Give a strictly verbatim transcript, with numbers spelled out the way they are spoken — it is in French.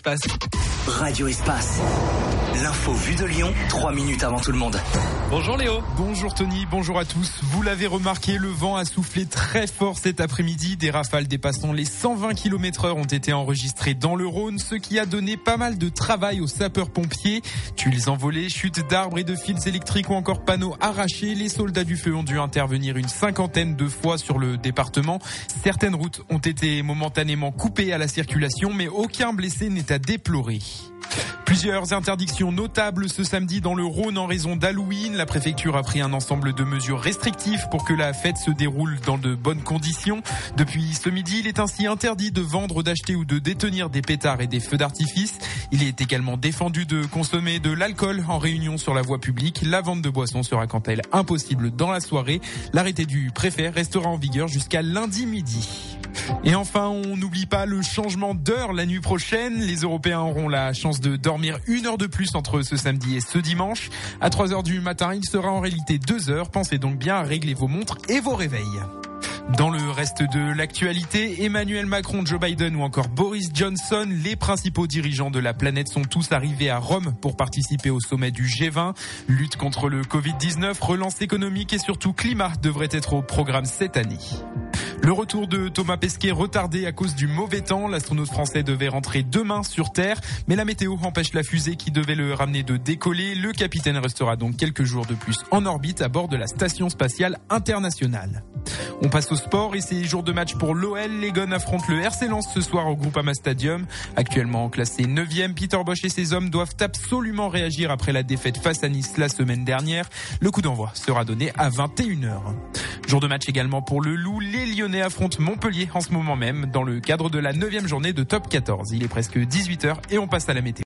Espace. Radio Espace. L'info vue de Lyon, trois minutes avant tout le monde. Bonjour Léo. Bonjour Tony, bonjour à tous. Vous l'avez remarqué, le vent a soufflé très fort cet après-midi. Des rafales dépassant les cent vingt kilomètres heure ont été enregistrées dans le Rhône, ce qui a donné pas mal de travail aux sapeurs-pompiers. Tuiles envolées, chutes d'arbres et de fils électriques ou encore panneaux arrachés. Les soldats du feu ont dû intervenir une cinquantaine de fois sur le département. Certaines routes ont été momentanément coupées à la circulation, mais aucun blessé n'est à déplorer. Plusieurs interdictions notables ce samedi dans le Rhône en raison d'Halloween. La préfecture a pris un ensemble de mesures restrictives pour que la fête se déroule dans de bonnes conditions. Depuis ce midi, il est ainsi interdit de vendre, d'acheter ou de détenir des pétards et des feux d'artifice. Il est également défendu de consommer de l'alcool en réunion sur la voie publique. La vente de boissons sera quant à elle impossible dans la soirée. L'arrêté du préfet restera en vigueur jusqu'à lundi midi. Et enfin, on n'oublie pas le changement d'heure la nuit prochaine. Les Européens auront la chance de dormir une heure de plus entre ce samedi et ce dimanche. À trois heures du matin, il sera en réalité deux heures. Pensez donc bien à régler vos montres et vos réveils. Dans le reste de l'actualité, Emmanuel Macron, Joe Biden ou encore Boris Johnson, les principaux dirigeants de la planète sont tous arrivés à Rome pour participer au sommet du G vingt. Lutte contre le covid dix-neuf, relance économique et surtout climat devraient être au programme cette année. Le retour de Thomas Pesquet retardé à cause du mauvais temps. L'astronaute français devait rentrer demain sur Terre, mais la météo empêche la fusée qui devait le ramener de décoller. Le capitaine restera donc quelques jours de plus en orbite à bord de la Station spatiale internationale. On passe au sport et c'est jour de match pour l'O L. Les Gones affrontent le R C Lens ce soir au Groupama Stadium. Actuellement classé neuvième, Peter Bosch et ses hommes doivent absolument réagir après la défaite face à Nice la semaine dernière. Le coup d'envoi sera donné à vingt et une heures. Jour de match également pour le Loup. Les Lyonnais affrontent Montpellier en ce moment même dans le cadre de la neuvième journée de Top quatorze. Il est presque dix-huit heures et on passe à la météo.